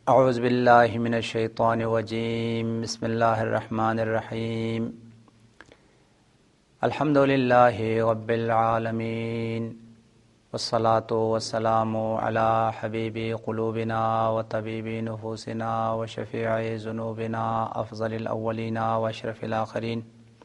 اعوذ باللہ من الشیطان الرجیم بسم اللہ الرحمن الرحیم الحمد للہ رب العالمین والصلاة والسلام علی حبیب قلوبنا وطبیب نفوسنا وشفیع ذنوبنا افضل الاولین واشرف الاخرین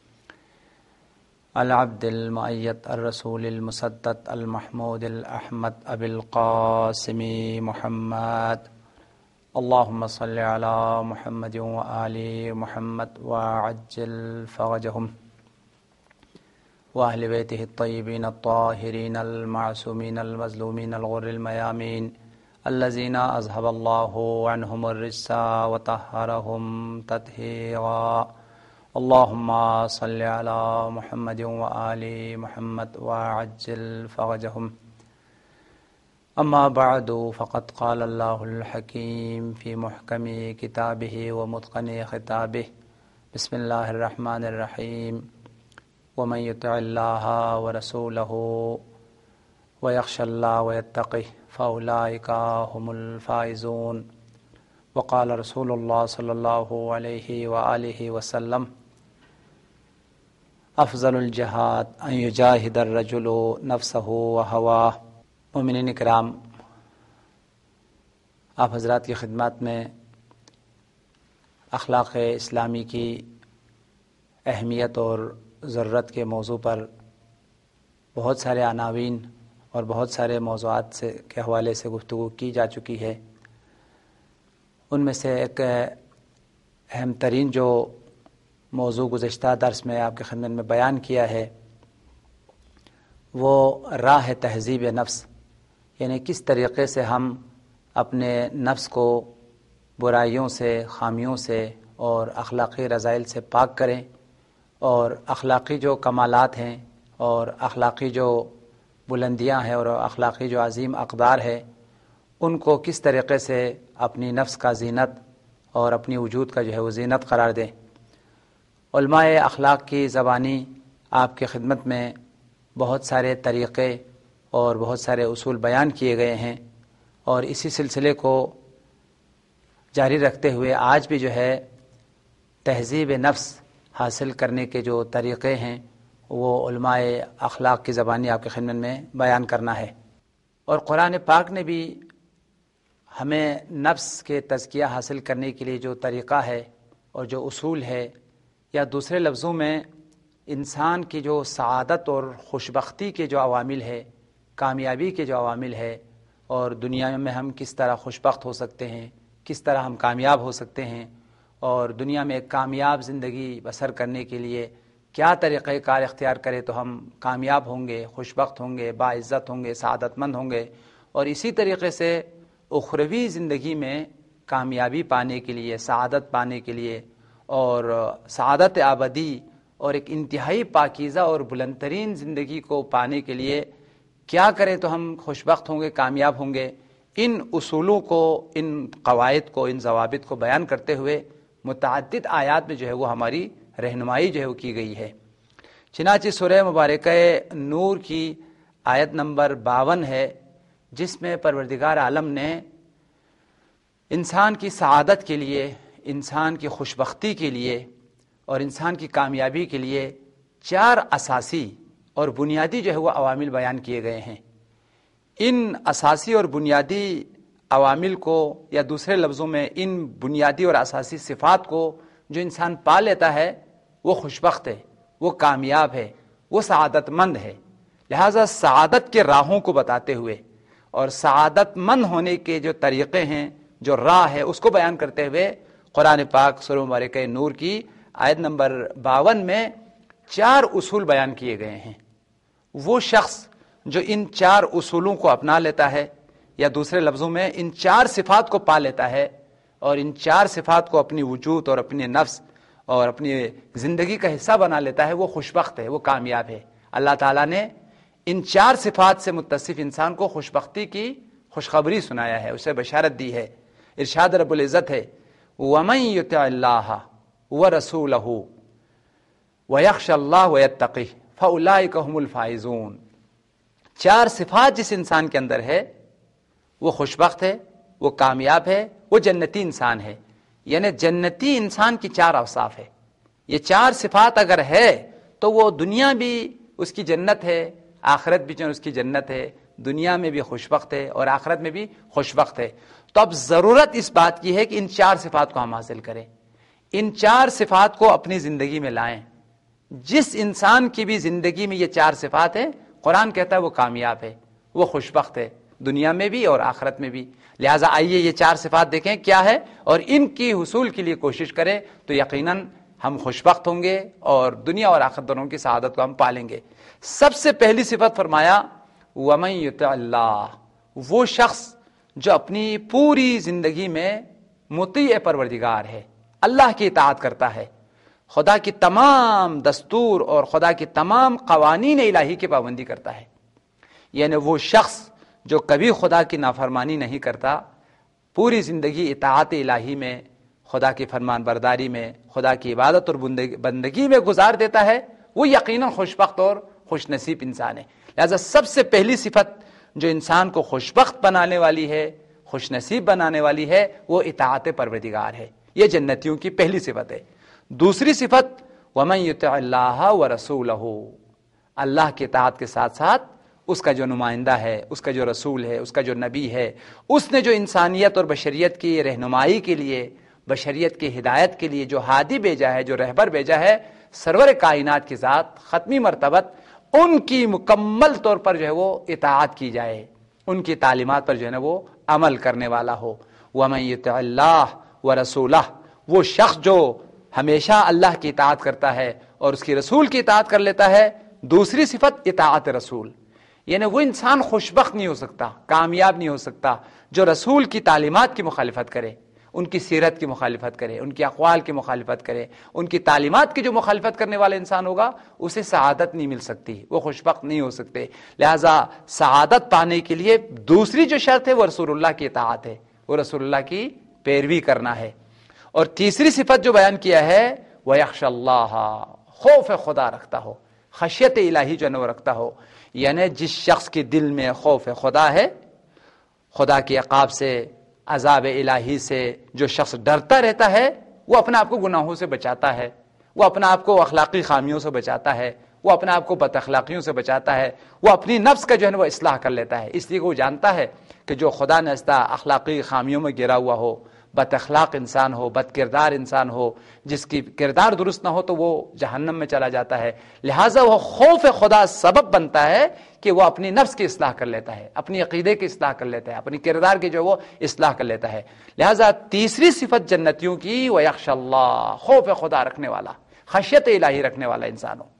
العبد المؤید الرسول المسدد المحمود الاحمد ابی القاسم محمد اللهم صل على محمد وآل محمد وعجل فرجهم وأهل بيته الطيبين الطاهرين المعصومين المظلومين الغر الميامين الذين أذهب الله عنهم الرجس وطهرهم تطهيرا اللهم صل على محمد وآل محمد وعجل فرجهم اما بعد فقد قال اللہ الحکیم فی محکم کتابہ ومتقن خطابہ بسم اللہ الرحمن الرحیم ومن یطع اللہ ورسولہ ویخش اللہ ویتقہ فاولئک هم الفائزون وقال رسول اللہ صلی اللہ علیہ وآلہ وسلم افضل الجہاد ان یجاہد الرجل نفسہ وہواہ۔ مومنین اکرام، آپ حضرات کی خدمات میں اخلاق اسلامی کی اہمیت اور ضرورت کے موضوع پر بہت سارے عناوین اور بہت سارے موضوعات کے حوالے سے گفتگو کی جا چکی ہے۔ ان میں سے ایک اہم ترین جو موضوع گزشتہ درس میں آپ کی خدمت میں بیان کیا ہے وہ راہ تہذیب نفس، یعنی کس طریقے سے ہم اپنے نفس کو برائیوں سے، خامیوں سے اور اخلاقی رذائل سے پاک کریں، اور اخلاقی جو کمالات ہیں اور اخلاقی جو بلندیاں ہیں اور اخلاقی جو عظیم اقدار ہے ان کو کس طریقے سے اپنی نفس کا زینت اور اپنی وجود کا جو ہے وہ زینت قرار دیں۔ علماء اخلاق کی زبانی آپ کی خدمت میں بہت سارے طریقے اور بہت سارے اصول بیان کیے گئے ہیں، اور اسی سلسلے کو جاری رکھتے ہوئے آج بھی جو ہے تہذیب نفس حاصل کرنے کے جو طریقے ہیں وہ علماء اخلاق کی زبانی آپ کی خدمت میں بیان کرنا ہے۔ اور قرآن پاک نے بھی ہمیں نفس کے تزکیہ حاصل کرنے کے لیے جو طریقہ ہے اور جو اصول ہے، یا دوسرے لفظوں میں انسان کی جو سعادت اور خوشبختی کے جو عوامل ہے، کامیابی کے جو عوامل ہے، اور دنیا میں ہم کس طرح خوشبخت ہو سکتے ہیں، کس طرح ہم کامیاب ہو سکتے ہیں، اور دنیا میں ایک کامیاب زندگی بسر کرنے کے لیے کیا طریقہ کار اختیار کرے تو ہم کامیاب ہوں گے، خوشبخت ہوں گے، باعزت ہوں گے، سعادت مند ہوں گے، اور اسی طریقے سے اخروی زندگی میں کامیابی پانے کے لیے، سعادت پانے کے لیے اور سعادت ابدی اور ایک انتہائی پاکیزہ اور بلند ترین زندگی کو پانے کے لیے کیا کریں تو ہم خوشبخت ہوں گے، کامیاب ہوں گے، ان اصولوں کو، ان قواعد کو، ان ضوابط کو بیان کرتے ہوئے متعدد آیات میں جو ہے وہ ہماری رہنمائی جو ہے وہ کی گئی ہے۔ چنانچہ سورہ مبارکہ نور کی آیت نمبر 52 ہے، جس میں پروردگار عالم نے انسان کی سعادت کے لیے، انسان کی خوشبختی کے لیے اور انسان کی کامیابی کے لیے 4 اساسی اور بنیادی جو ہے وہ عوامل بیان کیے گئے ہیں۔ ان اساسی اور بنیادی عوامل کو، یا دوسرے لفظوں میں ان بنیادی اور اساسی صفات کو جو انسان پا لیتا ہے وہ خوشبخت ہے، وہ کامیاب ہے، وہ سعادت مند ہے۔ لہٰذا سعادت کے راہوں کو بتاتے ہوئے اور سعادت مند ہونے کے جو طریقے ہیں، جو راہ ہے، اس کو بیان کرتے ہوئے قرآن پاک سورہ مبارکہ نور کی آیت نمبر 52 میں 4 اصول بیان کیے گئے ہیں۔ وہ شخص جو ان 4 اصولوں کو اپنا لیتا ہے، یا دوسرے لفظوں میں ان 4 صفات کو پا لیتا ہے اور ان 4 صفات کو اپنی وجود اور اپنے نفس اور اپنی زندگی کا حصہ بنا لیتا ہے، وہ خوشبخت ہے، وہ کامیاب ہے۔ اللہ تعالیٰ نے ان 4 صفات سے متصف انسان کو خوشبختی کی خوشخبری سنایا ہے، اسے بشارت دی ہے۔ ارشاد رب العزت ہے وَمَن يُطِعِ اللَّهَ وَرَسُولَهُ وَيَخْشَ اللَّهَ وَيَتَّقِهِ فَأُولَٰئِكَ هُمُ الْفَائِزُونَ۔ 4 صفات جس انسان کے اندر ہے وہ خوشبخت ہے، وہ کامیاب ہے، وہ جنتی انسان ہے. یعنی جنتی انسان کی 4 اوصاف ہے. یہ 4 صفات اگر ہے تو وہ دنیا بھی اس کی جنت ہے، آخرت بھی جو اس کی جنت ہے، دنیا میں بھی خوشبخت ہے اور آخرت میں بھی خوشبخت ہے. تو اب ضرورت اس بات کی ہے کہ ان 4 صفات کو ہم حاصل کریں، ان 4 صفات کو اپنی زندگی میں لائیں. جس انسان کی بھی زندگی میں یہ 4 صفات ہیں، قرآن کہتا ہے وہ کامیاب ہے، وہ خوشبخت ہے، دنیا میں بھی اور آخرت میں بھی. لہٰذا آئیے یہ 4 صفات دیکھیں کیا ہے اور ان کی حصول کے لیے کوشش کریں تو یقیناً ہم خوشبخت ہوں گے اور دنیا اور آخرت دونوں کی سعادت کو ہم پالیں گے. سب سے پہلی صفت فرمایا وَمَن يُطِعِ اللَّهَ، وہ شخص جو اپنی پوری زندگی میں مطیع پروردگار ہے، اللہ کی اطاعت کرتا ہے، خدا کی تمام دستور اور خدا کی تمام قوانین الہی کی پابندی کرتا ہے. یعنی وہ شخص جو کبھی خدا کی نافرمانی نہیں کرتا، پوری زندگی اطاعت الہی میں، خدا کی فرمان برداری میں، خدا کی عبادت اور بندگی میں گزار دیتا ہے، وہ یقیناً خوشبخت اور خوش نصیب انسان ہے. لہذا سب سے پہلی صفت جو انسان کو خوشبخت بنانے والی ہے، خوش نصیب بنانے والی ہے، وہ اطاعت پروردگار ہے. یہ جنتیوں کی پہلی صفت ہے. دوسری صفت وَمَن يُطِعِ اللَّهَ وَرَسُولَهُ، اللہ کی اطاعت کے ساتھ ساتھ اس کا جو نمائندہ ہے، اس کا جو رسول ہے، اس کا جو نبی ہے، اس نے جو انسانیت اور بشریت کی رہنمائی کے لیے، بشریت کی ہدایت کے لیے جو ہادی بھیجا ہے، جو رہبر بھیجا ہے، سرور کائنات کی ذات ختمی مرتبت، ان کی مکمل طور پر جو ہے وہ اطاعت کی جائے، ان کی تعلیمات پر جو ہے نا وہ عمل کرنے والا ہو. وَمَن يُطِعِ اللَّهَ وَرَسُولَهُ، وہ شخص جو ہمیشہ اللہ کی اطاعت کرتا ہے اور اس کی رسول کی اطاعت کر لیتا ہے. دوسری صفت اطاعت رسول، یعنی وہ انسان خوشبخت نہیں ہو سکتا، کامیاب نہیں ہو سکتا جو رسول کی تعلیمات کی مخالفت کرے، ان کی سیرت کی مخالفت کرے، ان کے اقوال کی مخالفت کرے، ان کی تعلیمات کی جو مخالفت کرنے والا انسان ہوگا اسے سعادت نہیں مل سکتی، وہ خوشبخت نہیں ہو سکتے. لہذا سعادت پانے کے لیے دوسری جو شرط ہے وہ رسول اللہ کی اطاعت ہے، وہ رسول اللہ کی پیروی کرنا ہے. اور تیسری صفت جو بیان کیا ہے وَيَخْشَ اللَّهَ، خوف خدا رکھتا ہو، خشیت الہی جو ہے وہ رکھتا ہو. یعنی جس شخص کے دل میں خوف خدا ہے، خدا کے عقاب سے، عذاب الہی سے جو شخص ڈرتا رہتا ہے، وہ اپنے آپ کو گناہوں سے بچاتا ہے، وہ اپنے آپ کو اخلاقی خامیوں سے بچاتا ہے، وہ اپنے آپ کو بد اخلاقیوں سے بچاتا ہے، وہ اپنی نفس کا جو ہے وہ اصلاح کر لیتا ہے. اس لیے وہ جانتا ہے کہ جو خدا نزدہ اخلاقی خامیوں میں گرا ہوا ہو، بد اخلاق انسان ہو، بد کردار انسان ہو، جس کی کردار درست نہ ہو تو وہ جہنم میں چلا جاتا ہے. لہٰذا وہ خوف خدا سبب بنتا ہے کہ وہ اپنی نفس کی اصلاح کر لیتا ہے، اپنی عقیدے کی اصلاح کر لیتا ہے، اپنی کردار کی جو وہ اصلاح کر لیتا ہے. لہٰذا تیسری صفت جنتیوں کی وَيَخْشَ اللَّهَ، خوف خدا رکھنے والا، خشیت الہی رکھنے والا انسان ہو.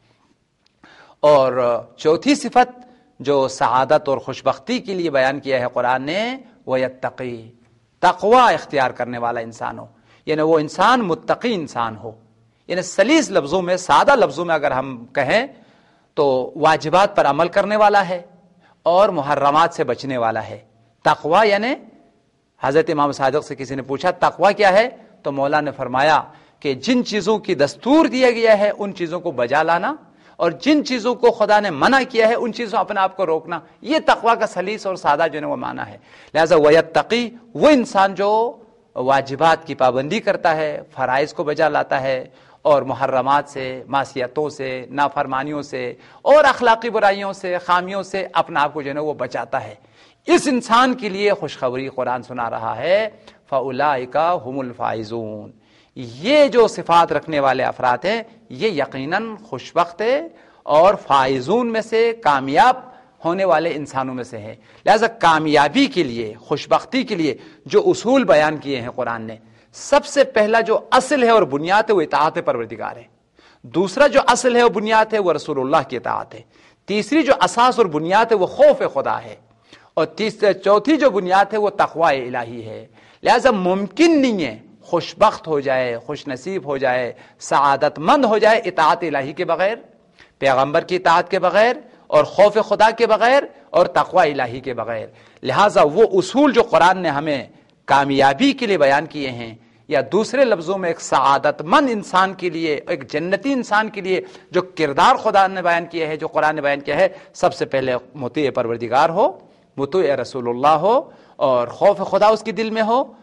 اور چوتھی صفت جو سعادت اور خوشبختی کے لیے بیان کیا ہے قرآن نے وَيَتَّقِي، تقوی اختیار کرنے والا انسان ہو. یعنی وہ انسان متقی انسان ہو. یعنی سلیس لفظوں میں، سادہ لفظوں میں اگر ہم کہیں تو واجبات پر عمل کرنے والا ہے اور محرمات سے بچنے والا ہے. تقوی یعنی حضرت امام صادق سے کسی نے پوچھا تقوی کیا ہے تو مولا نے فرمایا کہ جن چیزوں کی دستور دیا گیا ہے ان چیزوں کو بجا لانا اور جن چیزوں کو خدا نے منع کیا ہے ان چیزوں اپنے آپ کو روکنا. یہ تقوی کا سلیس اور سادہ جو ہے وہ معنی ہے. لہذا وَيَتَّقِي، وہ انسان جو واجبات کی پابندی کرتا ہے، فرائض کو بجا لاتا ہے اور محرمات سے، معصیتوں سے، نافرمانیوں سے اور اخلاقی برائیوں سے، خامیوں سے اپنے آپ کو جو ہے وہ بچاتا ہے. اس انسان کے لیے خوشخبری قرآن سنا رہا ہے فَأُولَئِكَ هُمُ الْفَائِزُونَ، یہ جو صفات رکھنے والے افراد ہیں یہ یقیناً خوشبخت ہے اور فائزون میں سے، کامیاب ہونے والے انسانوں میں سے ہیں. لہذا کامیابی کے لیے، خوشبختی کے لیے جو اصول بیان کیے ہیں قرآن نے، سب سے پہلا جو اصل ہے اور بنیاد ہے وہ اطاعت پروردگار ہے. دوسرا جو اصل ہے اور بنیاد ہے وہ رسول اللہ کی اطاعت ہے. تیسری جو اساس اور بنیاد ہے وہ خوف خدا ہے. اور چوتھی جو بنیاد ہے وہ تقوی الہی ہے. لہذا ممکن نہیں ہے خوشبخت ہو جائے، خوش نصیب ہو جائے، سعادت مند ہو جائے اطاعت الہی کے بغیر، پیغمبر کی اطاعت کے بغیر اور خوف خدا کے بغیر اور تقوی الہی کے بغیر. لہٰذا وہ اصول جو قرآن نے ہمیں کامیابی کے لیے بیان کیے ہیں، یا دوسرے لفظوں میں ایک سعادت مند انسان کے لیے، ایک جنتی انسان کے لیے جو کردار خدا نے بیان کیا ہے، جو قرآن نے بیان کیا ہے، سب سے پہلے مطیع پروردگار ہو، مطیع رسول اللہ ہو اور خوف خدا اس کے دل میں ہو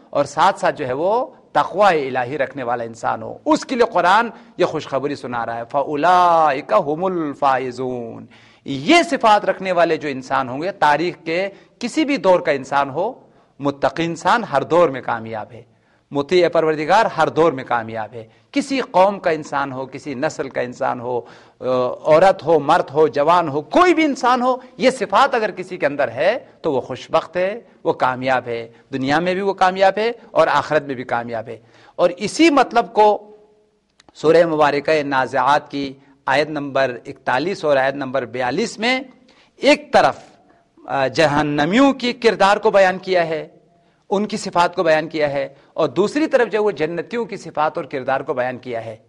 اور ساتھ ساتھ جو ہے وہ تقوی الہی رکھنے والا انسان ہو. اس کے لیے قرآن یہ خوشخبری سنا رہا ہے فَأُولَٰئِکَ هُمُ الْفَائِزُونَ. یہ صفات رکھنے والے جو انسان ہوں گے، تاریخ کے کسی بھی دور کا انسان ہو، متقی انسان ہر دور میں کامیاب ہے، مطیع پروردگار ہر دور میں کامیاب ہے. کسی قوم کا انسان ہو، کسی نسل کا انسان ہو، عورت ہو، مرد ہو، جوان ہو، کوئی بھی انسان ہو، یہ صفات اگر کسی کے اندر ہے تو وہ خوش بخت ہے، وہ کامیاب ہے، دنیا میں بھی وہ کامیاب ہے اور آخرت میں بھی کامیاب ہے. اور اسی مطلب کو سورہ مبارکہ نازعات کی آیت نمبر 41 اور آیت نمبر 42 میں ایک طرف جہنمیوں کی کردار کو بیان کیا ہے، ان کی صفات کو بیان کیا ہے، اور دوسری طرف جو وہ جنتیوں کی صفات اور کردار کو بیان کیا ہے.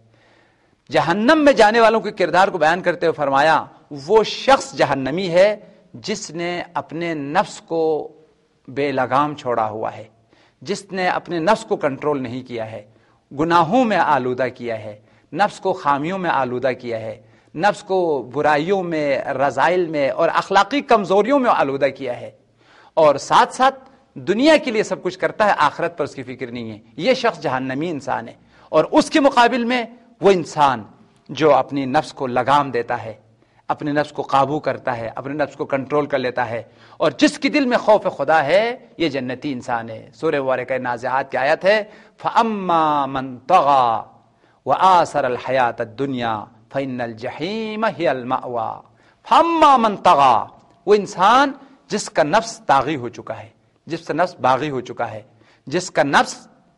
جہنم میں جانے والوں کے کردار کو بیان کرتے ہوئے فرمایا وہ شخص جہنمی ہے جس نے اپنے نفس کو بے لگام چھوڑا ہوا ہے، جس نے اپنے نفس کو کنٹرول نہیں کیا ہے، گناہوں میں آلودہ کیا ہے، نفس کو خامیوں میں آلودہ کیا ہے، نفس کو برائیوں میں، رذائل میں اور اخلاقی کمزوریوں میں آلودہ کیا ہے، اور ساتھ ساتھ دنیا کے لیے سب کچھ کرتا ہے، آخرت پر اس کی فکر نہیں ہے. یہ شخص جہنمی انسان ہے. اور اس کے مقابل میں وہ انسان جو اپنی نفس کو لگام دیتا ہے، اپنے نفس کو قابو کرتا ہے، اپنے نفس کو کنٹرول کر لیتا ہے، اور جس کے دل میں خوف خدا ہے، یہ جنتی انسان ہے. سورہ مبارکہ نازعات کی آیت ہے فَأَمَّا مَن طَغَىٰ وَآثَرَ الْحَيَاةَ الدُّنْيَا فَإِنَّ الْجَحِيمَ هِيَ الْمَأْوَىٰ. فَأَمَّا مَن طَغَىٰ، وہ انسان جس کا نفس طاغی ہو چکا ہے، جس کا نفس باغی ہو چکا ہے، جس کا نفس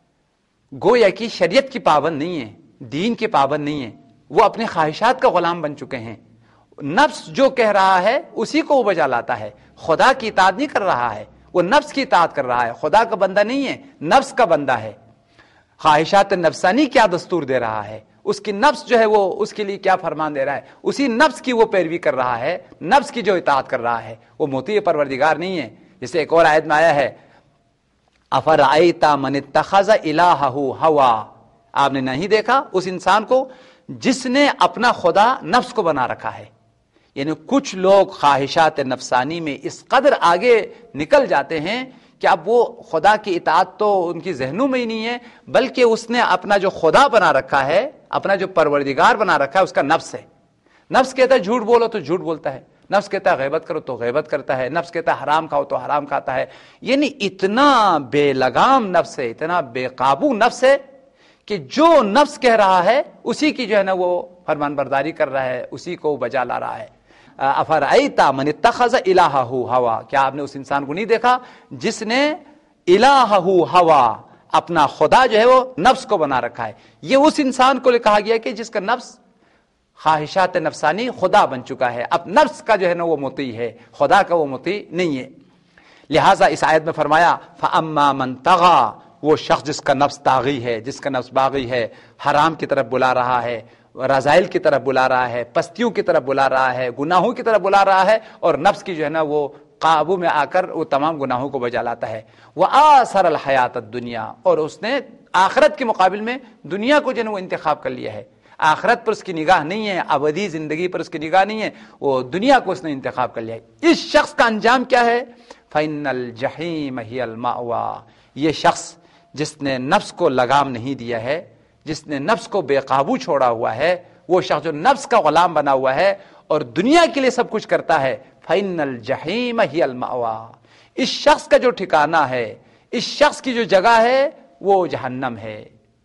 گویا کی شریعت کی پابند نہیں ہے، دین کے پابند نہیں ہے، وہ اپنے خواہشات کا غلام بن چکے ہیں. نفس جو کہہ رہا ہے اسی کو وہ بجا لاتا ہے، خدا کی اطاعت نہیں کر رہا ہے، وہ نفس کی اطاعت کر رہا ہے، خدا کا بندہ نہیں ہے، نفس کا بندہ ہے. خواہشات نفسانی کیا دستور دے رہا ہے، اس کی نفس جو ہے وہ اس کے لیے کیا فرمان دے رہا ہے، اسی نفس کی وہ پیروی کر رہا ہے، نفس کی جو اطاعت کر رہا ہے، وہ مطیع پروردگار نہیں ہے. جسے ایک اور آیت میں آیا ہے افرأیت من اتخذ الہہ ہوا. آپ نے نہیں دیکھا اس انسان کو جس نے اپنا خدا نفس کو بنا رکھا ہے. یعنی کچھ لوگ خواہشات نفسانی میں اس قدر آگے نکل جاتے ہیں کہ اب وہ خدا کی اطاعت تو ان کی ذہنوں میں ہی نہیں ہے، بلکہ اس نے اپنا جو خدا بنا رکھا ہے، اپنا جو پروردگار بنا رکھا ہے، اس کا نفس ہے. نفس کہتا ہے جھوٹ بولو تو جھوٹ بولتا ہے، نفس کہتا ہے غیبت کرو تو غیبت کرتا ہے، نفس کہتا ہے حرام کھاؤ تو حرام کھاتا ہے. یعنی اتنا بے لگام نفس ہے، اتنا بے قابو نفس ہے کہ جو نفس کہہ رہا ہے اسی کی جو ہے نا وہ فرمان برداری کر رہا ہے، اسی کو بجا لا رہا ہے. افرأیت من اتخذ الہہ ہوا. کیا آپ نے اس انسان کو نہیں دیکھا جس نے الہہ ہوا، اپنا خدا جو ہے وہ نفس کو بنا رکھا ہے. یہ اس انسان کو کہا گیا کہ جس کا نفس خواہشات نفسانی خدا بن چکا ہے. اب نفس کا جو ہے نا وہ مطیع ہے، خدا کا وہ مطیع نہیں ہے. لہٰذا اس آیت میں فرمایا فَأَمَّا مَن طَغَىٰ، وہ شخص جس کا نفس طاغی ہے، جس کا نفس باغی ہے، حرام کی طرف بلا رہا ہے، رذائل کی طرف بلا رہا ہے، پستیوں کی طرف بلا رہا ہے، گناہوں کی طرف بلا رہا ہے، اور نفس کی جو ہے نا وہ قابو میں آ کر وہ تمام گناہوں کو بجا لاتا ہے. وَآثَرَ الْحَيَاةَ الدُّنْيَا، اور اس نے آخرت کے مقابل میں دنیا کو جو ہے نا وہ انتخاب کر لیا ہے. آخرت پر اس کی نگاہ نہیں ہے، ابدی زندگی پر اس کی نگاہ نہیں ہے، وہ دنیا کو اس نے انتخاب کر لیا ہے. اس شخص کا انجام کیا ہے؟ فَإِنَّ الْجَحِيمَ هِيَ الْمَأْوَىٰ. یہ شخص جس نے نفس کو لگام نہیں دیا ہے، جس نے نفس کو بے قابو چھوڑا ہوا ہے، وہ شخص جو نفس کا غلام بنا ہوا ہے اور دنیا کے لیے سب کچھ کرتا ہے، فَإِنَّ الْجَحِيمَ هِيَ الْمَأْوَىٰ. اس شخص کا جو ٹھکانہ ہے، اس شخص کی جو جگہ ہے وہ جہنم ہے.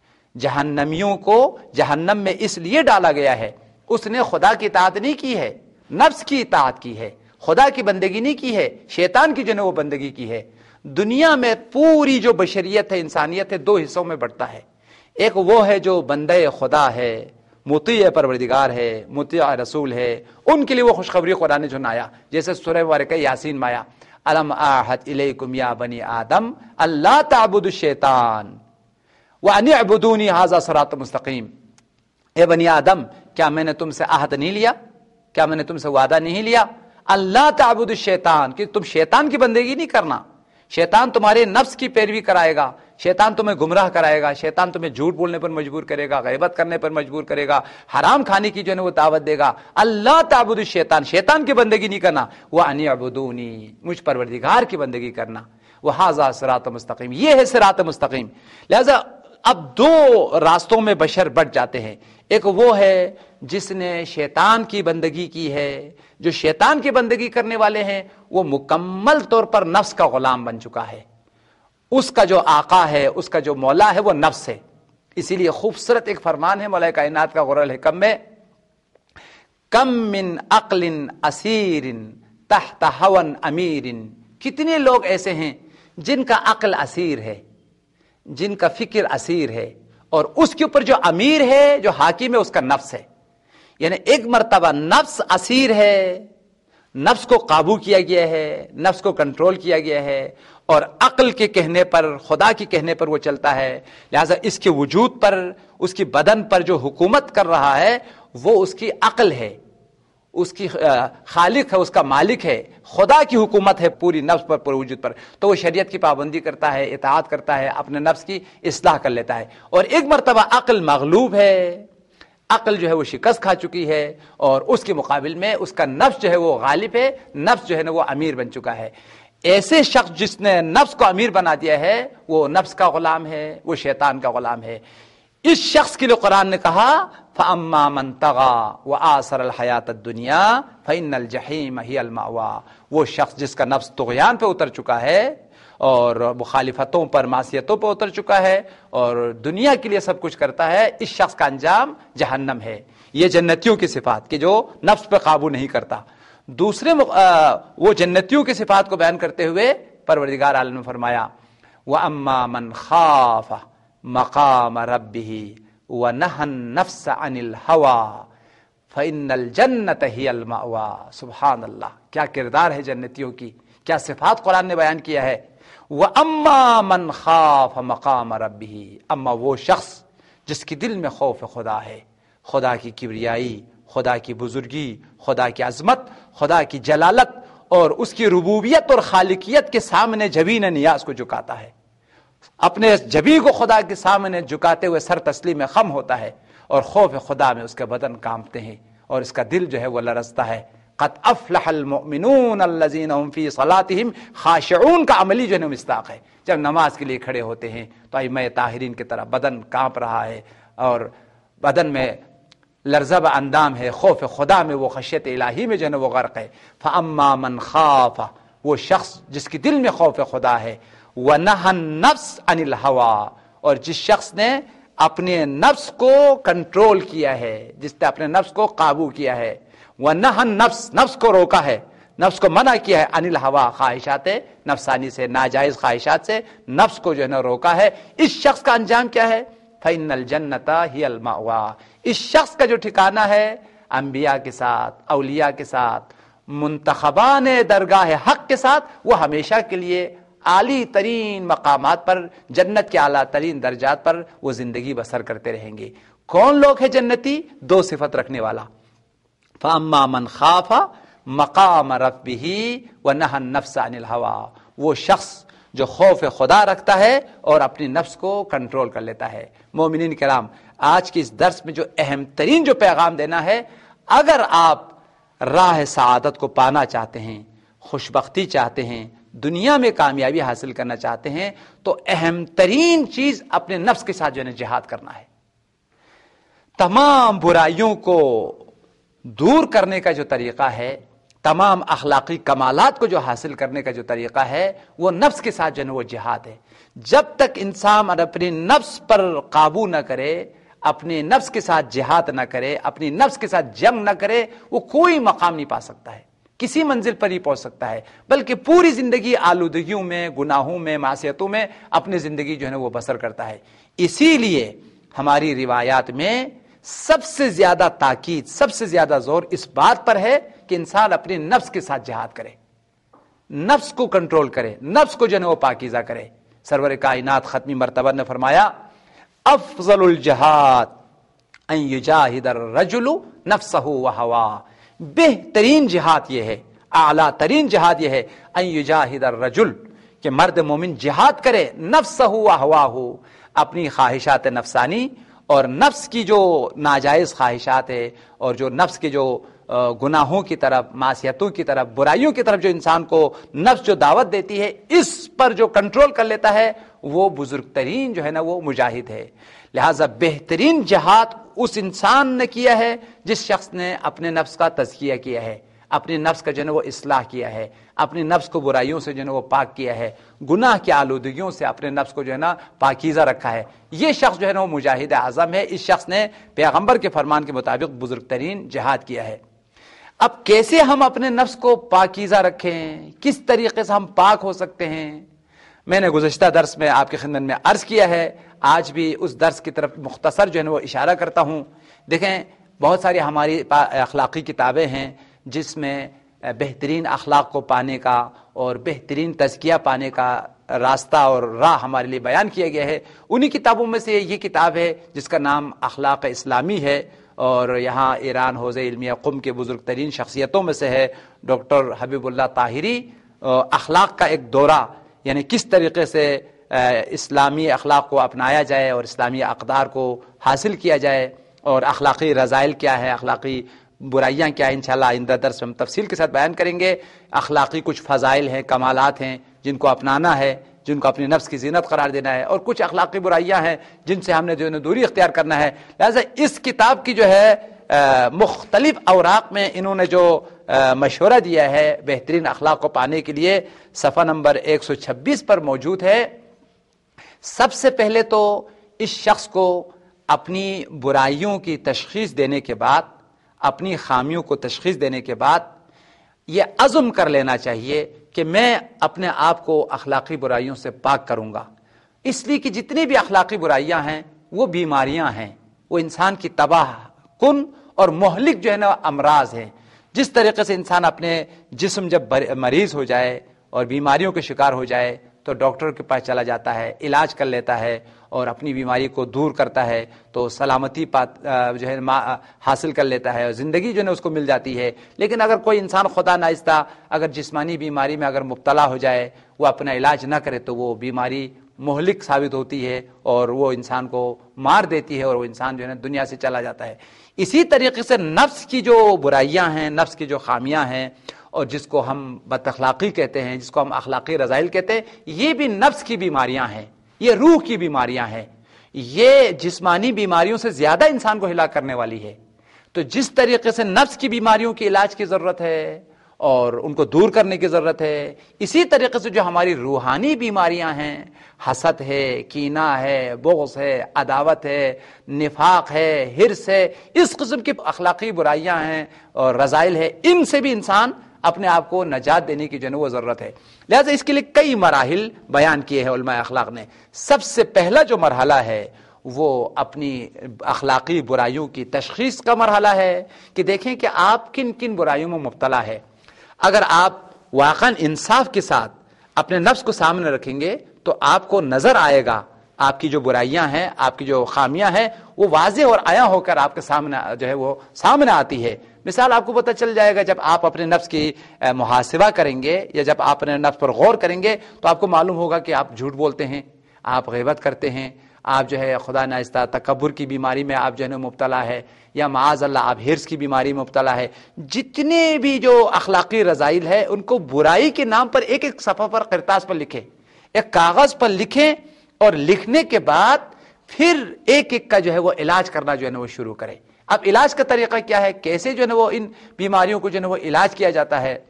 جہنمیوں کو جہنم میں اس لیے ڈالا گیا ہے، اس نے خدا کی اطاعت نہیں کی ہے، نفس کی اطاعت کی ہے، خدا کی بندگی نہیں کی ہے، شیطان کی جو ہے وہ بندگی کی ہے. دنیا میں پوری جو بشریت ہے، انسانیت ہے، دو حصوں میں بڑھتا ہے. ایک وہ ہے جو بندہ خدا ہے، مطیع پروردگار ہے، مطیع رسول ہے، ان کے لیے وہ خوشخبری قرآن نے سنایا. جیسے سورہ مبارکہ یاسین میں آیا الم اعہد الیکم یا بنی آدم اللہ تعبدوا الشیطان وان اعبدونی ھذا صراط مستقیم. اے بنی آدم، کیا میں نے تم سے عہد نہیں لیا، کیا میں نے تم سے وعدہ نہیں لیا اللہ تعبدوا الشیطان، کہ تم شیطان کی بندگی نہیں کرنا. شیطان تمہارے نفس کی پیروی کرائے گا، شیطان تمہیں گمراہ کرائے گا، شیطان تمہیں جھوٹ بولنے پر مجبور کرے گا، غیبت کرنے پر مجبور کرے گا، حرام کھانے کی جو ہے وہ دعوت دے گا. اللہ تعبد الشیطان، شیطان کی بندگی نہیں کرنا. وَأَنِ اعْبُدُونِی، مجھ پروردگار کی بندگی کرنا. وَهَذَا صِرَاطٌ مستقیم، یہ ہے صراط مستقیم۔ لہذا اب دو راستوں میں بشر بٹ جاتے ہیں، ایک وہ ہے جس نے شیطان کی بندگی کی ہے، جو شیطان کی بندگی کرنے والے ہیں وہ مکمل طور پر نفس کا غلام بن چکا ہے، اس کا جو آقا ہے، اس کا جو مولا ہے وہ نفس ہے۔ اسی لیے خوبصورت ایک فرمان ہے مولا کائنات کا غر الحکم میں، کم من عقل اسیر تحت ہوا امیر، کتنے لوگ ایسے ہیں جن کا عقل اسیر ہے، جن کا فکر اسیر ہے، اور اس کے اوپر جو امیر ہے، جو حاکم ہے، اس کا نفس ہے۔ یعنی ایک مرتبہ نفس اسیر ہے، نفس کو قابو کیا گیا ہے، نفس کو کنٹرول کیا گیا ہے، اور عقل کے کہنے پر، خدا کے کہنے پر وہ چلتا ہے۔ لہذا اس کے وجود پر، اس کی بدن پر جو حکومت کر رہا ہے وہ اس کی عقل ہے، اس کی خالق ہے، اس کا مالک ہے، خدا کی حکومت ہے پوری نفس پر، پورے وجود پر۔ تو وہ شریعت کی پابندی کرتا ہے، اطاعت کرتا ہے، اپنے نفس کی اصلاح کر لیتا ہے۔ اور ایک مرتبہ عقل مغلوب ہے، عقل جو ہے وہ شکست کھا چکی ہے، اور اس کے مقابل میں اس کا نفس جو ہے وہ غالب ہے، نفس جو ہے نا وہ امیر بن چکا ہے۔ ایسے شخص جس نے نفس کو امیر بنا دیا ہے وہ نفس کا غلام ہے، وہ شیطان کا غلام ہے۔ اس شخص کے لیے قرآن نے کہا فَأَمَّا مَن طَغَىٰ وَآثَرَ الْحَيَاةَ الدُّنْيَا فَإِنَّ الْجَحِيمَ هِيَ الْمَأْوَىٰ، وہ شخص جس کا نفس طغیان پہ اتر چکا ہے اور مخالفتوں پر، معصیتوں پہ اتر چکا ہے اور دنیا کے لیے سب کچھ کرتا ہے، اس شخص کا انجام جہنم ہے۔ یہ جنتیوں کی صفات کہ جو نفس پہ قابو نہیں کرتا۔ دوسرے وہ جنتیوں کی صفات کو بیان کرتے ہوئے پروردگار عالم نے فرمایا وَأَمَّا مَنْ خَافَ مقام ربه ونهى النفس عن الهوى فإن الجنة هي المأوى۔ سبحان اللہ، کیا کردار ہے جنتیوں کی، کیا صفات قرآن نے بیان کیا ہے۔ وَأَمَّا مَنْ خَافَ مقام ربه، اما وہ شخص جس کی دل میں خوف خدا ہے، خدا کی کبریائی، خدا کی بزرگی، خدا کی عظمت، خدا کی جلالت اور اس کی ربوبیت اور خالقیت کے سامنے جبین نیاز کو جھکاتا ہے، اپنے جبی کو خدا کے سامنے جھکاتے ہوئے سر تسلیم خم ہوتا ہے، اور خوف خدا میں اس کے بدن کانپتے ہیں اور اس کا دل جو ہے وہ لرزتا ہے۔ قد افلح المؤمنون الذين هم في صلاتهم خاشعون کا عملی جو ہے مصداق ہے۔ جب نماز کے لیے کھڑے ہوتے ہیں تو ائمہ طاہرین کی طرح بدن کانپ رہا ہے اور بدن میں لرزہ اندام ہے، خوف خدا میں، وہ خشیت الہی میں جو ہے وہ غرق ہے۔ فاما من خاف، وہ شخص جس کی دل میں خوف خدا ہے، وَنَهَى النَّفْسَ عَنِ الْهَوَىٰ، اور جس شخص نے اپنے نفس کو کنٹرول کیا ہے، جس نے اپنے نفس کو قابو کیا ہے، وَنَهَى النَّفْسَ، نفس کو روکا ہے، نفس کو منع کیا ہے، عَنِ الْهَوَىٰ، خواہشات نفسانی سے، ناجائز خواہشات سے نفس کو جو ہے نا روکا ہے، اس شخص کا انجام کیا ہے؟ فَإِنَّ الْجَنَّةَ هِيَ الْمَأْوَىٰ، اس شخص کا جو ٹھکانہ ہے انبیاء کے ساتھ، اولیاء کے ساتھ، منتخبان درگاہ حق کے ساتھ، وہ ہمیشہ کے لیے اعلی ترین مقامات پر، جنت کے اعلیٰ ترین درجات پر وہ زندگی بسر کرتے رہیں گے۔ کون لوگ ہیں جنتی؟ دو صفت رکھنے والا، فَأَمَّا مَنْ خَافَ مَقَامَ رَبِّهِ وَنَهَى النَّفْسَ عَنِ الْهَوَىٰ، وہ شخص جو خوف خدا رکھتا ہے اور اپنی نفس کو کنٹرول کر لیتا ہے۔ مومنین کرام، آج کے اس درس میں جو اہم ترین جو پیغام دینا ہے، اگر آپ راہ سعادت کو پانا چاہتے ہیں، خوشبختی چاہتے ہیں، دنیا میں کامیابی حاصل کرنا چاہتے ہیں، تو اہم ترین چیز اپنے نفس کے ساتھ جو ہے جہاد کرنا ہے۔ تمام برائیوں کو دور کرنے کا جو طریقہ ہے، تمام اخلاقی کمالات کو جو حاصل کرنے کا جو طریقہ ہے، وہ نفس کے ساتھ جو ہے وہ جہاد ہے۔ جب تک انسان اپنے نفس پر قابو نہ کرے، اپنے نفس کے ساتھ جہاد نہ کرے، اپنی نفس کے ساتھ جنگ نہ کرے، وہ کوئی مقام نہیں پا سکتا ہے، کسی منزل پر ہی پہنچ سکتا ہے، بلکہ پوری زندگی آلودگیوں میں، گناہوں میں، معصیتوں میں اپنی زندگی جو ہے وہ بسر کرتا ہے۔ اسی لیے ہماری روایات میں سب سے زیادہ تاکید، سب سے زیادہ زور اس بات پر ہے کہ انسان اپنے نفس کے ساتھ جہاد کرے، نفس کو کنٹرول کرے، نفس کو جو ہے وہ پاکیزہ کرے۔ سرور کائنات ختمی مرتبہ نے فرمایا افضل الجہاد ان یجاہد الرجل نفسہ وہواہ، بہترین جہاد یہ ہے، اعلیٰ ترین جہاد یہ ہے ان یجاہد الرجل، کہ مرد مومن جہاد کرے، نفسہ وہواہ، اپنی خواہشات نفسانی اور نفس کی جو ناجائز خواہشات ہے اور جو نفس کے جو گناہوں کی طرف، معصیتوں کی طرف، برائیوں کی طرف جو انسان کو نفس جو دعوت دیتی ہے، اس پر جو کنٹرول کر لیتا ہے وہ بزرگ ترین جو ہے نا وہ مجاہد ہے۔ لہٰذا بہترین جہاد اس انسان نے کیا ہے جس شخص نے اپنے نفس کا تزکیہ کیا ہے، اپنے نفس کا جو ہے وہ اصلاح کیا ہے، اپنے نفس کو برائیوں سے جو ہے وہ پاک کیا ہے، گناہ کی آلودگیوں سے اپنے نفس کو جو ہے نا پاکیزہ رکھا ہے۔ یہ شخص جو ہے نا وہ مجاہد اعظم ہے۔ اس شخص نے پیغمبر کے فرمان کے مطابق بزرگ ترین جہاد کیا ہے۔ اب کیسے ہم اپنے نفس کو پاکیزہ رکھیں، کس طریقے سے ہم پاک ہو سکتے ہیں؟ میں نے گزشتہ درس میں آپ کی خدمت میں عرض کیا ہے، آج بھی اس درس کی طرف مختصر جو ہے وہ اشارہ کرتا ہوں۔ دیکھیں، بہت ساری ہماری اخلاقی کتابیں ہیں جس میں بہترین اخلاق کو پانے کا اور بہترین تزکیہ پانے کا راستہ اور راہ ہمارے لیے بیان کیا گیا ہے۔ انہی کتابوں میں سے یہ کتاب ہے جس کا نام اخلاق اسلامی ہے، اور یہاں ایران حوزہ علمیہ قم کے بزرگ ترین شخصیتوں میں سے ہے ڈاکٹر حبیب اللہ طاہری۔ اخلاق کا ایک دورہ، یعنی کس طریقے سے اسلامی اخلاق کو اپنایا جائے اور اسلامی اقدار کو حاصل کیا جائے، اور اخلاقی رذائل کیا ہے، اخلاقی برائیاں کیا ہیں، انشاءاللہ آئندہ درس میں ہم تفصیل کے ساتھ بیان کریں گے۔ اخلاقی کچھ فضائل ہیں، کمالات ہیں جن کو اپنانا ہے، جن کو اپنے نفس کی زینت قرار دینا ہے، اور کچھ اخلاقی برائیاں ہیں جن سے ہم نے جو ہے دوری اختیار کرنا ہے۔ لہذا اس کتاب کی جو ہے مختلف اوراق میں انہوں نے جو مشورہ دیا ہے بہترین اخلاق کو پانے کے لیے، صفحہ نمبر 126 پر موجود ہے۔ سب سے پہلے تو اس شخص کو اپنی برائیوں کی تشخیص دینے کے بعد، اپنی خامیوں کو تشخیص دینے کے بعد یہ عزم کر لینا چاہیے کہ میں اپنے آپ کو اخلاقی برائیوں سے پاک کروں گا، اس لیے کہ جتنی بھی اخلاقی برائیاں ہیں وہ بیماریاں ہیں، وہ انسان کی تباہ کن اور مہلک جو ہے نا امراض ہیں۔ جس طریقے سے انسان اپنے جسم جب مریض ہو جائے اور بیماریوں کے شکار ہو جائے تو ڈاکٹر کے پاس چلا جاتا ہے، علاج کر لیتا ہے اور اپنی بیماری کو دور کرتا ہے، تو سلامتی جو ہے حاصل کر لیتا ہے اور زندگی جو ہے اس کو مل جاتی ہے۔ لیکن اگر کوئی انسان خدا ناخواستہ اگر جسمانی بیماری میں اگر مبتلا ہو جائے، وہ اپنا علاج نہ کرے تو وہ بیماری مہلک ثابت ہوتی ہے اور وہ انسان کو مار دیتی ہے اور وہ انسان جو ہے دنیا سے چلا جاتا ہے۔ اسی طریقے سے نفس کی جو برائیاں ہیں، نفس کی جو خامیاں ہیں، اور جس کو ہم بد اخلاقی کہتے ہیں، جس کو ہم اخلاقی رذائل کہتے ہیں، یہ بھی نفس کی بیماریاں ہیں، یہ روح کی بیماریاں ہیں، یہ جسمانی بیماریوں سے زیادہ انسان کو ہلاک کرنے والی ہے۔ تو جس طریقے سے نفس کی بیماریوں کے علاج کی ضرورت ہے اور ان کو دور کرنے کی ضرورت ہے، اسی طریقے سے جو ہماری روحانی بیماریاں ہیں، حسد ہے، کینہ ہے، بغض ہے، عداوت ہے، نفاق ہے، حرص ہے، اس قسم کی اخلاقی برائیاں ہیں اور رذائل ہے، ان سے بھی انسان اپنے آپ کو نجات دینے کی جو ہے وہ ضرورت ہے۔ لہذا اس کے لیے کئی مراحل بیان کیے ہیں علماء اخلاق نے۔ سب سے پہلا جو مرحلہ ہے وہ اپنی اخلاقی برائیوں کی تشخیص کا مرحلہ ہے کہ دیکھیں کہ آپ کن کن برائیوں میں مبتلا ہے۔ اگر آپ واقعاً انصاف کے ساتھ اپنے نفس کو سامنے رکھیں گے تو آپ کو نظر آئے گا آپ کی جو برائیاں ہیں، آپ کی جو خامیاں ہیں، وہ واضح اور عیاں ہو کر آپ کے سامنے جو ہے وہ سامنے آتی ہے۔ مثال آپ کو پتہ چل جائے گا جب آپ اپنے نفس کی محاسبہ کریں گے یا جب آپ اپنے نفس پر غور کریں گے تو آپ کو معلوم ہوگا کہ آپ جھوٹ بولتے ہیں، آپ غیبت کرتے ہیں، آپ جو ہے خدا ناخواستہ تکبر کی بیماری میں آپ جو ہے مبتلا ہے، یا معاذ اللہ آپ حرص کی بیماری میں مبتلا ہے۔ جتنے بھی جو اخلاقی رذائل ہے ان کو برائی کے نام پر ایک ایک صفحہ پر کرتاس پر لکھیں، ایک کاغذ پر لکھیں، اور لکھنے کے بعد پھر ایک ایک کا جو ہے وہ علاج کرنا جو ہے وہ شروع کریں۔ اب علاج کا طریقہ کیا ہے، کیسے جو ہے وہ ان بیماریوں کو جو ہے وہ علاج کیا جاتا ہے؟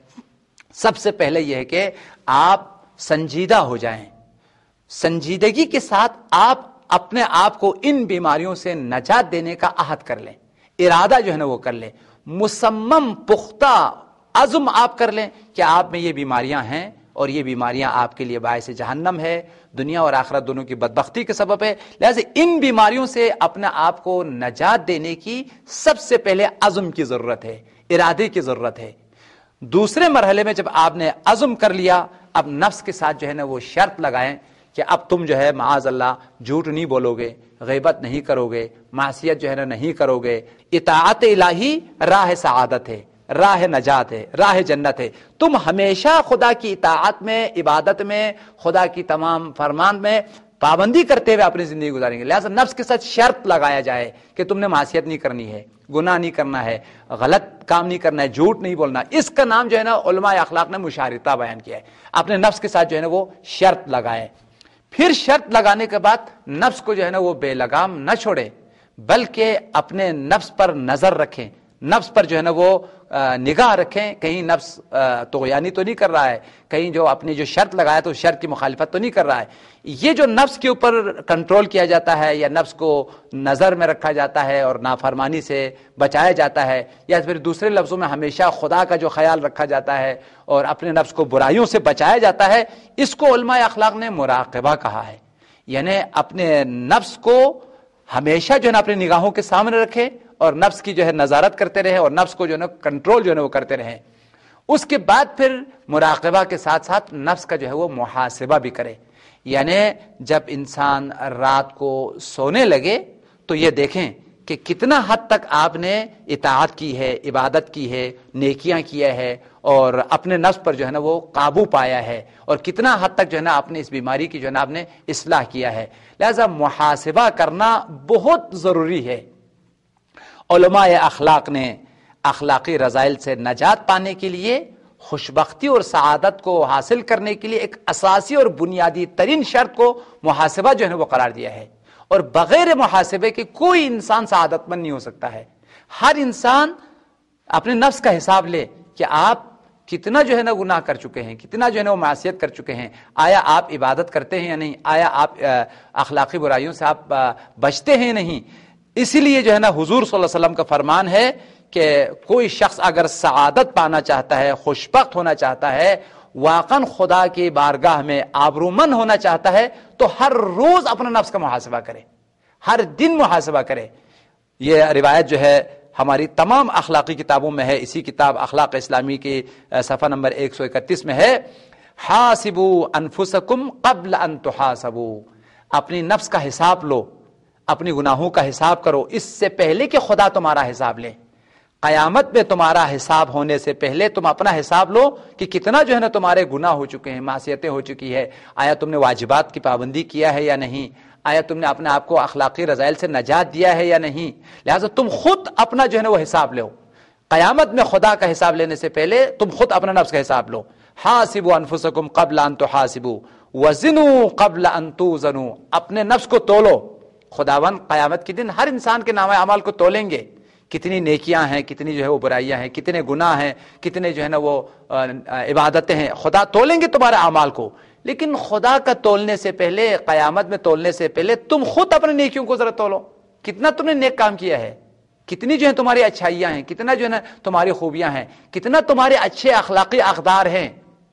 سب سے پہلے یہ ہے کہ آپ سنجیدہ ہو جائیں، سنجیدگی کے ساتھ آپ اپنے آپ کو ان بیماریوں سے نجات دینے کا عہد کر لیں، ارادہ جو ہے نا وہ کر لیں، مصمم پختہ عزم آپ کر لیں کہ آپ میں یہ بیماریاں ہیں اور یہ بیماریاں آپ کے لیے باعث جہنم ہے، دنیا اور آخرت دونوں کی بدبختی کے سبب ہے۔ لہذا ان بیماریوں سے اپنے آپ کو نجات دینے کی سب سے پہلے عزم کی ضرورت ہے، ارادے کی ضرورت ہے۔ دوسرے مرحلے میں جب آپ نے عزم کر لیا، اب نفس کے ساتھ جو ہے نا وہ شرط لگائیں کہ اب تم جو ہے معاذ اللہ جھوٹ نہیں بولو گے، غیبت نہیں کرو گے، معصیت جو ہے نا نہیں کرو گے، اطاعت الہی راہ سعادت ہے، راہ نجات ہے، راہ جنت ہے۔ تم ہمیشہ خدا کی اطاعت میں، عبادت میں، خدا کی تمام فرمان میں پابندی کرتے ہوئے اپنی زندگی گزاریں گے. لہٰذا نفس کے ساتھ شرط لگایا جائے کہ تم نے معصیت نہیں کرنی ہے, گناہ نہیں کرنا ہے, غلط کام نہیں کرنا ہے, جھوٹ نہیں بولنا. اس کا نام جو ہے نا علماء اخلاق نے مشارطہ بیان کیا ہے. اپنے نفس کے ساتھ جو ہے نا وہ شرط لگائے. پھر شرط لگانے کے بعد نفس کو جو ہے نا وہ بے لگام نہ چھوڑے, بلکہ اپنے نفس پر نظر رکھیں, نفس پر جو ہے نا وہ نگاہ رکھیں, کہیں نفس طغیانی تو نہیں کر رہا ہے, کہیں جو اپنی جو شرط لگایا تو شرط کی مخالفت تو نہیں کر رہا ہے. یہ جو نفس کے اوپر کنٹرول کیا جاتا ہے یا نفس کو نظر میں رکھا جاتا ہے اور نافرمانی سے بچایا جاتا ہے, یا پھر دوسرے لفظوں میں ہمیشہ خدا کا جو خیال رکھا جاتا ہے اور اپنے نفس کو برائیوں سے بچایا جاتا ہے, اس کو علماء اخلاق نے مراقبہ کہا ہے. یعنی اپنے نفس کو ہمیشہ جو ہے نا اپنی نگاہوں کے سامنے رکھے اور نفس کی جو ہے نظارت کرتے رہے اور نفس کو جو ہے نا کنٹرول جو ہے نا وہ کرتے رہے. اس کے بعد پھر مراقبہ کے ساتھ ساتھ نفس کا جو ہے وہ محاسبہ بھی کرے. یعنی جب انسان رات کو سونے لگے تو یہ دیکھیں کہ کتنا حد تک آپ نے اطاعت کی ہے, عبادت کی ہے, نیکیاں کیا ہے اور اپنے نفس پر جو ہے نا وہ قابو پایا ہے, اور کتنا حد تک جو ہے نا آپ نے اس بیماری کی جو ہے نا آپ نے اصلاح کیا ہے. لہذا محاسبہ کرنا بہت ضروری ہے. علماء اخلاق نے اخلاقی رذائل سے نجات پانے کے لیے, خوشبختی اور سعادت کو حاصل کرنے کے لیے ایک اساسی اور بنیادی ترین شرط کو محاسبہ جو ہے وہ قرار دیا ہے. اور بغیر محاسبے کے کوئی انسان سعادت مند نہیں ہو سکتا ہے. ہر انسان اپنے نفس کا حساب لے کہ آپ کتنا جو ہے نا گناہ کر چکے ہیں, کتنا جو ہے نا وہ معصیت کر چکے ہیں, آیا آپ عبادت کرتے ہیں یا نہیں, آیا آپ اخلاقی برائیوں سے آپ بچتے ہیں نہیں. اسی لیے جو ہے نا حضور صلی اللہ علیہ وسلم کا فرمان ہے کہ کوئی شخص اگر سعادت پانا چاہتا ہے, خوشبخت ہونا چاہتا ہے, واقعاً خدا کی بارگاہ میں آبرومند ہونا چاہتا ہے, تو ہر روز اپنا نفس کا محاسبہ کرے, ہر دن محاسبہ کرے. یہ روایت جو ہے ہماری تمام اخلاقی کتابوں میں ہے. اسی کتاب اخلاق اسلامی کی صفحہ نمبر 131 میں ہے, حاسبوا انفسکم قبل ان تحاسبوا. اپنی نفس کا حساب لو, اپنی گناہوں کا حساب کرو اس سے پہلے کہ خدا تمہارا حساب لے. قیامت میں تمہارا حساب ہونے سے پہلے تم اپنا حساب لو کہ کتنا جو ہے نا تمہارے گناہ ہو چکے ہیں, معصیتیں ہو چکی ہے, آیا تم نے واجبات کی پابندی کیا ہے یا نہیں, آیا تم نے اپنے آپ کو اخلاقی رذائل سے نجات دیا ہے یا نہیں. لہٰذا تم خود اپنا جو ہے نا وہ حساب لو. قیامت میں خدا کا حساب لینے سے پہلے تم خود اپنا نفس کا حساب لو. حاسبوا انفسکم قبل ان تحاسبوا وزنوا قبل ان توزنوا. اپنے نفس کو تولو. خداوند قیامت کے دن ہر انسان کے نامہ اعمال کو تولیں گے, کتنی نیکیاں ہیں, کتنی جو ہے وہ برائیاں ہیں, کتنے گناہ ہیں, کتنے جو ہے نا وہ عبادتیں ہیں. خدا تولیں گے تمہارے اعمال کو. لیکن خدا کا تولنے سے پہلے, قیامت میں تولنے سے پہلے تم خود اپنے نیکیوں کو ذرا تولو. کتنا تم نے نیک کام کیا ہے, کتنی جو ہے تمہاری اچھائیاں ہیں, کتنا جو ہے نا تمہاری خوبیاں ہیں, کتنا تمہارے اچھے اخلاقی اقدار ہیں.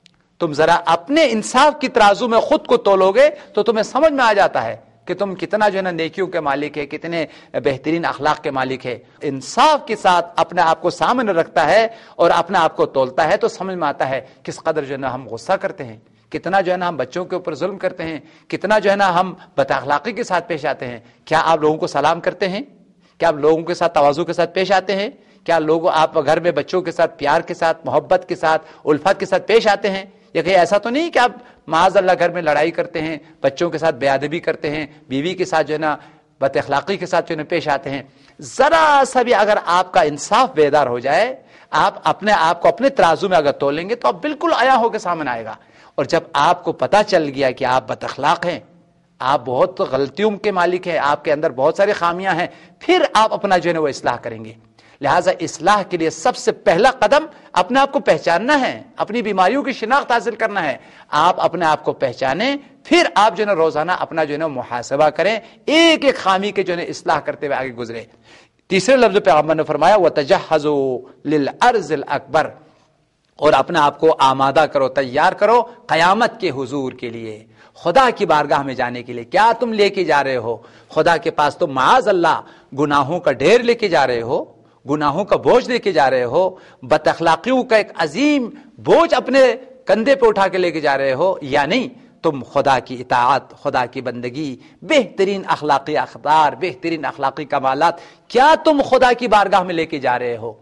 تم ذرا اپنے انصاف کی ترازو میں خود کو تولو گے تو تمہیں سمجھ میں آ جاتا ہے کہ تم کتنا جو ہے نا نیکیوں کے مالک ہے, کتنے بہترین اخلاق کے مالک ہے. انصاف کے ساتھ اپنے آپ کو سامنے رکھتا ہے اور اپنے آپ کو تولتا ہے تو سمجھ میں آتا ہے کس قدر جو ہے نا ہم غصہ کرتے ہیں, کتنا جو ہے نا ہم بچوں کے اوپر ظلم کرتے ہیں, کتنا جو ہے نا ہم بد اخلاقی کے ساتھ پیش آتے ہیں. کیا آپ لوگوں کو سلام کرتے ہیں؟ کیا آپ لوگوں کے ساتھ تواضع کے ساتھ پیش آتے ہیں؟ کیا لوگ آپ گھر میں بچوں کے ساتھ پیار کے ساتھ, محبت کے ساتھ, الفت کے ساتھ پیش آتے ہیں؟ یا کہ ایسا تو نہیں کہ آپ معاذ اللہ گھر میں لڑائی کرتے ہیں, بچوں کے ساتھ بے ادبی کرتے ہیں, بیوی کے ساتھ جو ہے نا بد اخلاقی کے ساتھ جو ہے نا پیش آتے ہیں. ذرا سا بھی اگر آپ کا انصاف بیدار ہو جائے, آپ اپنے آپ کو اپنے ترازو میں اگر تولیں گے تو آپ بالکل عیاں ہو کے سامنے آئے گا. اور جب آپ کو پتہ چل گیا کہ آپ بد اخلاق ہیں, آپ بہت غلطیوں کے مالک ہیں, آپ کے اندر بہت ساری خامیاں ہیں, پھر آپ اپنا جو ہے نا وہ اصلاح کریں گے. لہٰذا اصلاح کے لیے سب سے پہلا قدم اپنے آپ کو پہچاننا ہے, اپنی بیماریوں کی شناخت حاصل کرنا ہے. آپ اپنے آپ کو پہچانیں, پھر آپ جو ہے نا روزانہ اپنا جو ہے نا محاسبہ کریں, ایک ایک خامی کے جو ہے نا اصلاح کرتے ہوئے آگے گزرے. تیسرے لفظ پیغمبر نے فرمایا وَتَجَهَّزُوا لِلْعَرْضِ الْأَكْبَرِ, اور اپنے آپ کو آمادہ کرو, تیار کرو قیامت کے حضور کے لیے, خدا کی بارگاہ میں جانے کے لیے. کیا تم لے کے جا رہے ہو خدا کے پاس؟ تو معاذ اللہ گناہوں کا ڈھیر لے کے جا رہے ہو, گناہوں کا بوجھ لے کے جا رہے ہو, بد اخلاقیوں کا ایک عظیم بوجھ اپنے کندھے پہ اٹھا کے لے کے جا رہے ہو, یا نہیں تم خدا کی اطاعت, خدا کی بندگی, بہترین اخلاقی اقدار, بہترین اخلاقی کمالات کیا تم خدا کی بارگاہ میں لے کے جا رہے ہو؟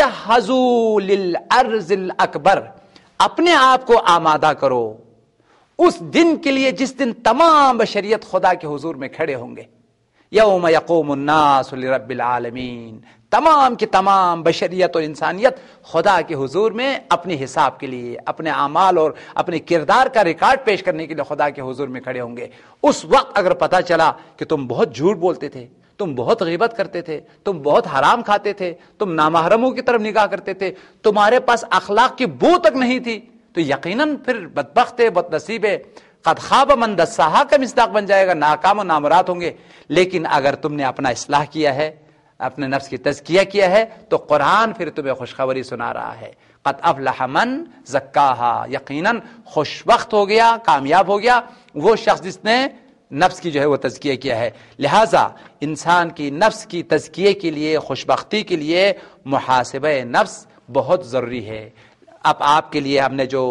تجہزوا للعرض الاکبر, اپنے آپ کو آمادہ کرو اس دن کے لیے جس دن تمام بشریت خدا کے حضور میں کھڑے ہوں گے. یوم یقوم الناس لرب العالمین، تمام کی تمام بشریت اور انسانیت خدا کے حضور میں اپنے حساب کے لیے، اپنے اعمال اور اپنے کردار کا ریکارڈ پیش کرنے کے لیے خدا کے حضور میں کھڑے ہوں گے. اس وقت اگر پتہ چلا کہ تم بہت جھوٹ بولتے تھے، تم بہت غیبت کرتے تھے، تم بہت حرام کھاتے تھے، تم نامحرموں کی طرف نگاہ کرتے تھے، تمہارے پاس اخلاق کی بو تک نہیں تھی، تو یقیناً پھر بدبخت ہے، بد نصیب ہے، قد خواب من دساہا کا مصداق بن جائے گا، ناکام و نامراد ہوں گے. لیکن اگر تم نے اپنا اصلاح کیا ہے، اپنے نفس کی تزکیہ کیا ہے، تو قرآن پھر تمہیں خوشخبری سنا رہا ہے. قد افلح من زکاہا، یقیناً خوش وقت ہو گیا، کامیاب ہو گیا وہ شخص جس نے نفس کی جو ہے وہ تزکیہ کیا ہے. لہٰذا انسان کی نفس کی تزکیے کے لیے، خوشبختی کے لیے محاسبہ نفس بہت ضروری ہے. اب آپ کے لیے ہم نے جو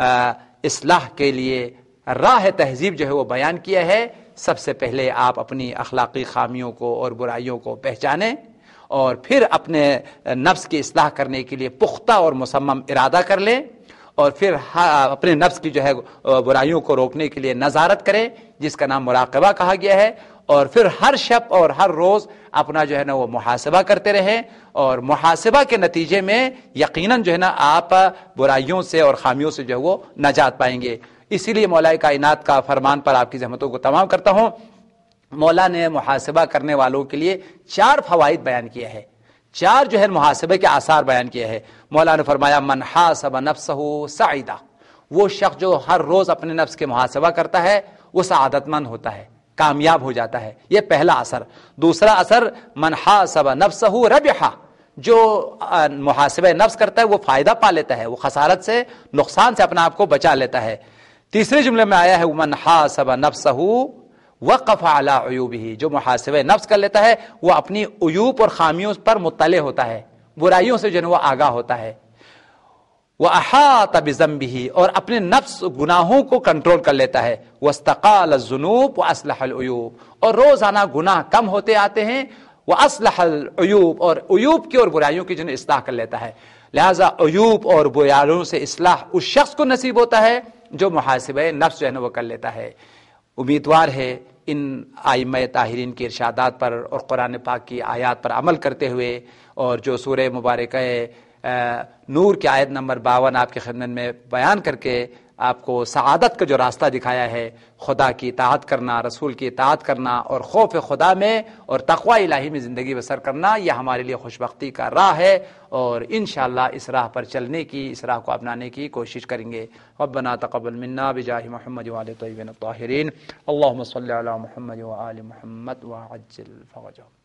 اصلاح کے لیے راہ تہذیب جو ہے وہ بیان کیا ہے، سب سے پہلے آپ اپنی اخلاقی خامیوں کو اور برائیوں کو پہچانیں، اور پھر اپنے نفس کی اصلاح کرنے کے لیے پختہ اور مصمم ارادہ کر لیں، اور پھر اپنے نفس کی جو ہے برائیوں کو روکنے کے لیے نظارت کریں، جس کا نام مراقبہ کہا گیا ہے. اور پھر ہر شب اور ہر روز اپنا جو ہے نا وہ محاسبہ کرتے رہیں، اور محاسبہ کے نتیجے میں یقیناً جو ہے نا آپ برائیوں سے اور خامیوں سے جو ہے وہ نجات پائیں گے. اسی لیے مولا کائنات کا فرمان پر آپ کی زحمتوں کو تمام کرتا ہوں. مولا نے محاسبہ کرنے والوں کے لیے 4 فوائد بیان کیے ہیں، 4 جو ہے محاسبے کے آثار بیان کیے ہیں. مولا نے فرمایا من حاسب نفسہ سعیدہ، وہ شخص جو ہر روز اپنے نفس کے محاسبہ کرتا ہے وہ سعادت مند ہوتا ہے، کامیاب ہو جاتا ہے. یہ پہلا اثر. دوسرا اثر من حاسب نفسہ ربحہ، جو محاسبہ نفس کرتا ہے وہ فائدہ پا لیتا ہے، وہ خسارت سے، نقصان سے اپنا آپ کو بچا لیتا ہے. تیسرے جملے میں آیا ہے من حاسب نفسہ وقف علی عیوبہ، جو محاسبہ نفس کر لیتا ہے وہ اپنی عیوب اور خامیوں پر مطلع ہوتا ہے، برائیوں سے جو ہے وہ آگاہ ہوتا ہے. وَأَحَاطَ بِذَنبِهِ، اور اپنے نفس گناہوں کو کنٹرول کر لیتا ہے. وَاسْتَقَالَ الذُّنُوبَ وَأَصْلَحَ الْعُیوبَ، اور روزانہ گناہ کم ہوتے آتے ہیں. وَأَصْلَحَ الْعُیوبَ، اور عیوب کی اور برائیوں کی جو ہے اصلاح کر لیتا ہے. لہذا عیوب اور برائیوں سے اصلاح اس شخص کو نصیب ہوتا ہے جو محاسبہ نفس جو ہے وہ کر لیتا ہے. امیدوار ہے ان ائمہ طاہرین کے ارشادات پر اور قرآن پاک کی آیات پر عمل کرتے ہوئے، اور جو سورہ مبارکہ نور کی آیت نمبر 52 آپ کی خدمت میں بیان کر کے آپ کو سعادت کا جو راستہ دکھایا ہے، خدا کی اطاعت کرنا، رسول کی اطاعت کرنا، اور خوف خدا میں اور تقوی الہی میں زندگی بسر کرنا، یہ ہمارے لیے خوشبختی کا راہ ہے. اور انشاءاللہ اس راہ پر چلنے کی، اس راہ کو اپنانے کی کوشش کریں گے. ربنا تقبل منا بجاہ محمد وآل الطیبین الطاہرین. اللہم صلی علی محمد وآل محمد وعجل فرجهم.